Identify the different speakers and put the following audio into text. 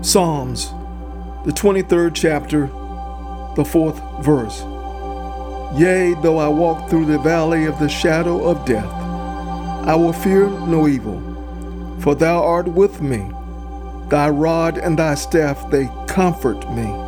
Speaker 1: Psalms, the 23rd chapter, the 4th verse. Yea, though I walk through the valley of the shadow of death, I will fear no evil, for thou art with me. Thy rod and thy staff, they comfort me.